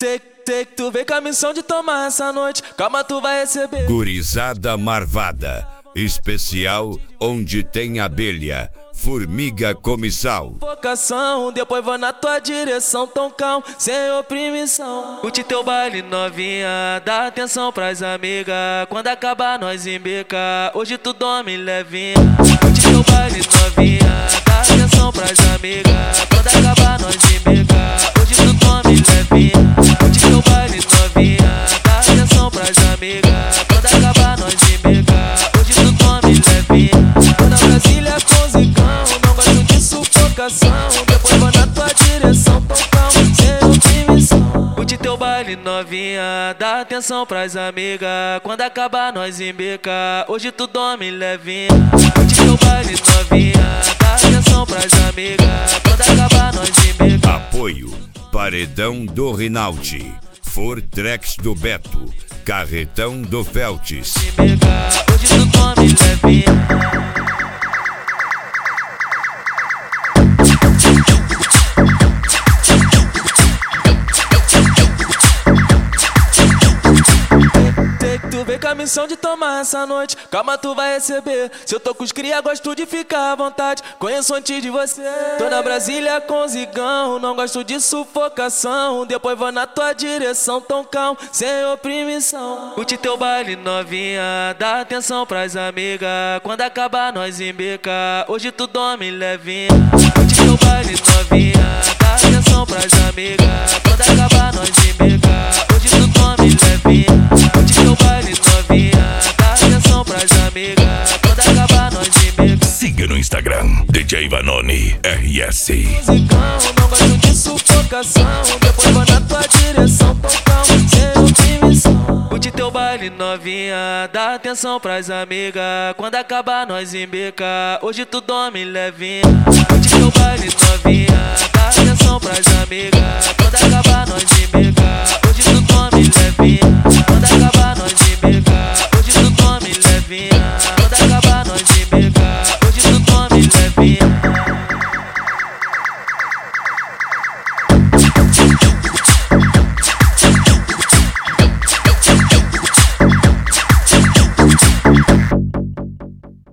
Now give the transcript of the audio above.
Tu vem com a missão de tomar essa noite, calma, tu vai receber. Gurizada Marvada, especial onde tem abelha, formiga comissal. Focação, depois vou na tua direção, tão calmo, sem oprimição. Curte teu baile novinha, dá atenção pras amigas. Quando acabar nós embica, hoje tu dorme levinha. Curte teu baile novinha, dá atenção pras amigas. Quando acabar nós embica, hoje tu dorme levinha. Curte teu baile novinha, dá atenção pras amigas. Quando acabar nós embica, hoje tu dorme levinha. Toda Brasília com zicão, não gosto de sufocação. Depois vou na tua direção, tão calmo, sem oprimição. Curte teu baile novinha, dá atenção pras amigas. Quando acabar nós embica, hoje tu dorme levinha. Curte teu baile novinha, dá atenção pras amigas. Quando acabar nós embica. Apoio: Paredão do Rinaldi, Fortrex do Beto, Carretão do Feltes. Hoje tu dorme levinha. Tu vem com a missão de tomar essa noite, calma, tu vai receber. Se eu tô com os cria, gosto de ficar à vontade, conheço antes de você. Tô na Brasília com zigão, não gosto de sufocação. Depois vou na tua direção, tão calmo, sem oprimição. Curte teu baile novinha, dá atenção pras amigas. Quando acabar nós embica, hoje tu dorme levinha. Curte teu baile novinha, dá atenção pras amigas. Quando acabar nós embica, hoje tu dorme levinha. Curte teu baile novinha, dá atenção pras amigas. Quando acabar nós embica. Siga no Instagram, DJ Vanoni RS. Musicão, não gosto de sufocação. Depois vou na tua direção, tão calmo, sem oprimição. Curte teu baile novinha, dá atenção pras amigas. Quando acabar nós embica, hoje tu dorme levinha. Curte teu baile novinha, dá atenção pras amigas. Quando acabar nós embica, hoje tu dorme levinha. Quando acabar